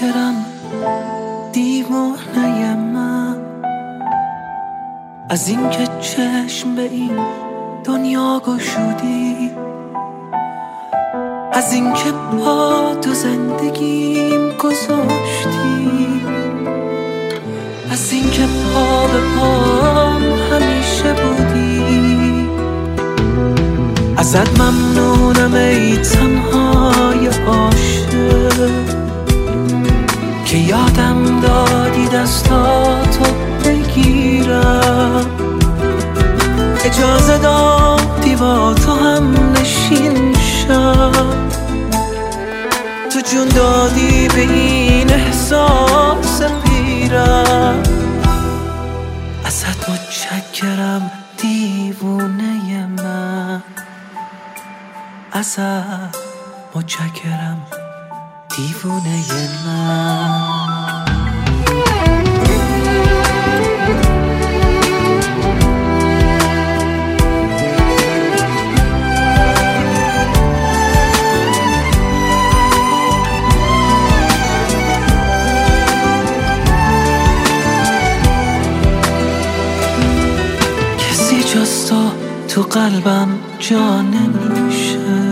متشکرم دیوانه من، از اینکه چشم به این دنیا گشودی، از اینکه با تو زندگیم گذاشتی، از اینکه پا به پام همیشه بودی. ازت ممنونم ای تنهای عاشق که یادم دادی دستاتو بگیرم، اجازه دادی با تو هم نشین شم، تو جون دادی به این احساس پیرم. ازت متشکرم دیوونه من، ازت متشکرم دیوونه من. کسی جز تو قلبم جا نمیشه،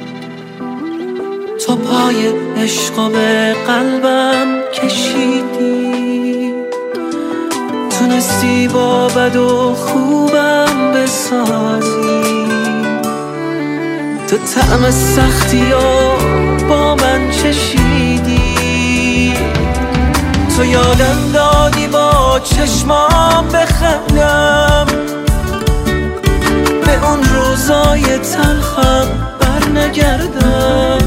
تو پای عشق به قلبم کشیدی، تونستی با بد و خوبم بسازی، تو طعم سختی و با من چشیدی، تو یادم دادی با چشمام بخندم، به اون روزای تلخم برنگردم،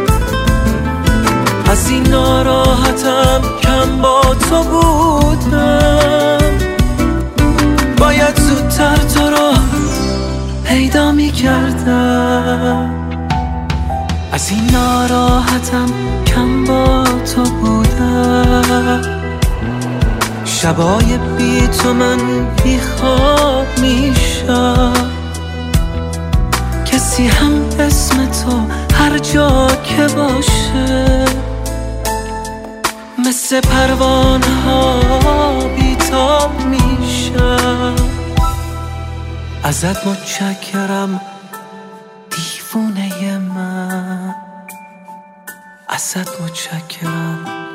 از این ناراحتم کم با تو بودم، باید زودتر تو رو پیدا می کردم، از این ناراحتم کم با تو بودم، شبای بی تو من بی خواب می شم، کسی هم اسم تو هر جا که باشه مثل پروانه ها بیتاب میشم. ازت متشکرم دیوونه من، ازت متشکرم